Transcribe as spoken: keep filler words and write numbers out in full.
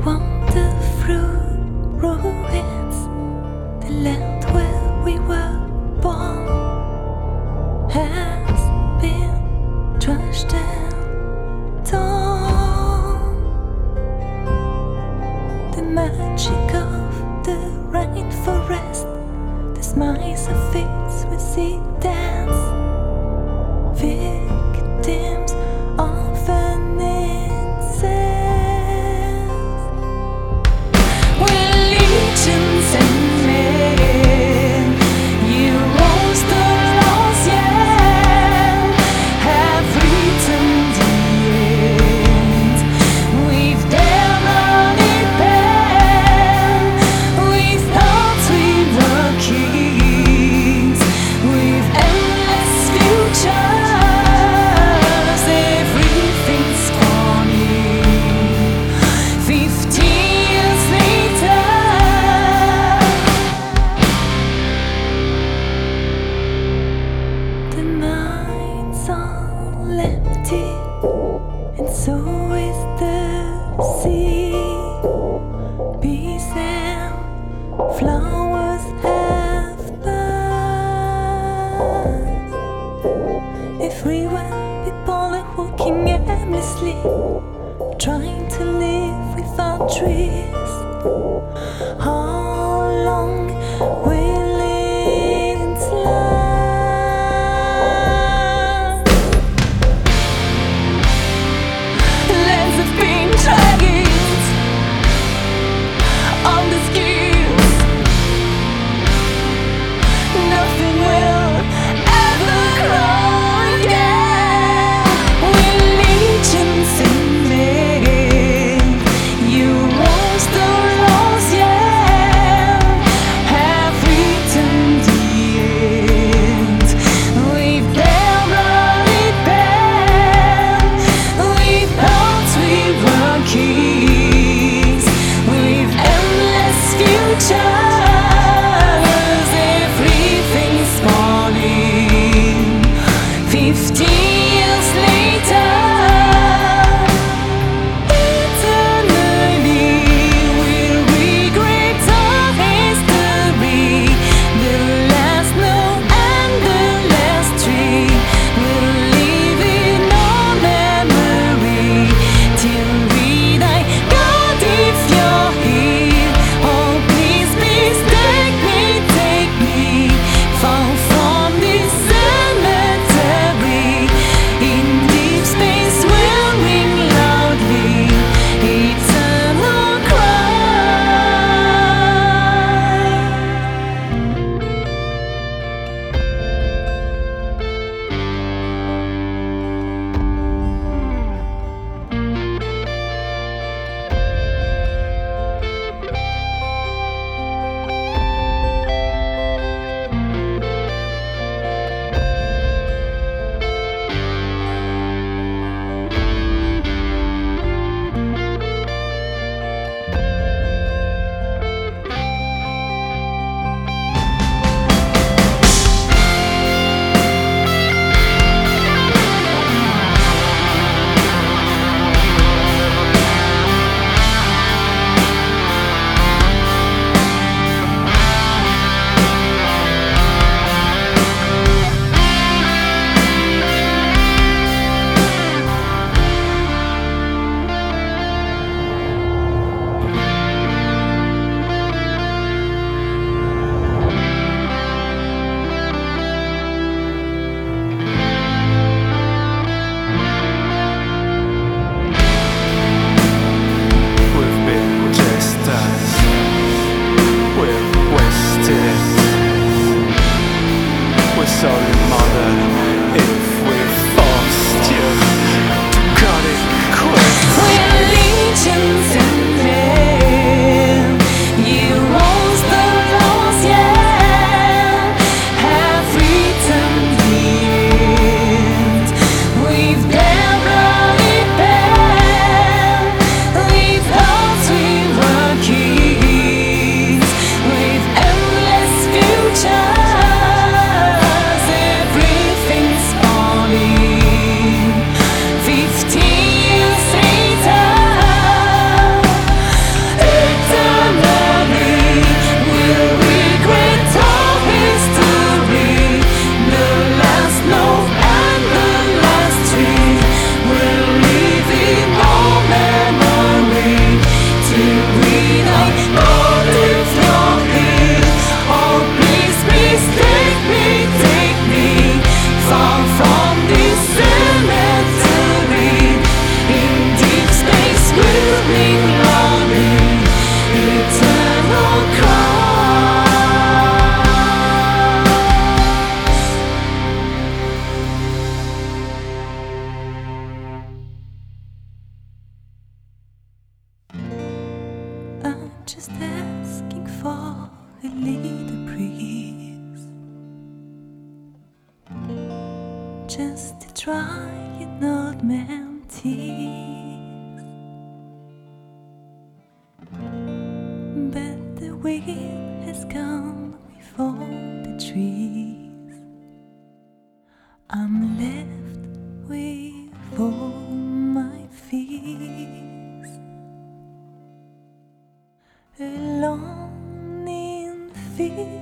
wander through ruins, the land where we were born has been trashed and torn. The magic of the rainforest, the smiles of fates we see dance, victims of an incest. We're legions and men, you lost the lost, yeah, have written the end. We've never need pen, we thought we were kings, with endless futures, everything's spawning. Fifty years later, the mines are empty, and so is the sea. Bees and flowers have passed. Everywhere people are walking aimlessly, trying to live without trees. How long will it last? Lands have been dragged on the skills. Nothing will ever grow again. We're legions and men, you lost the lost, yeah, just asking for a little breeze, just to dry an old man's tears. But the wind has gone with all the trees. I'm left with all my fears, alone in fear.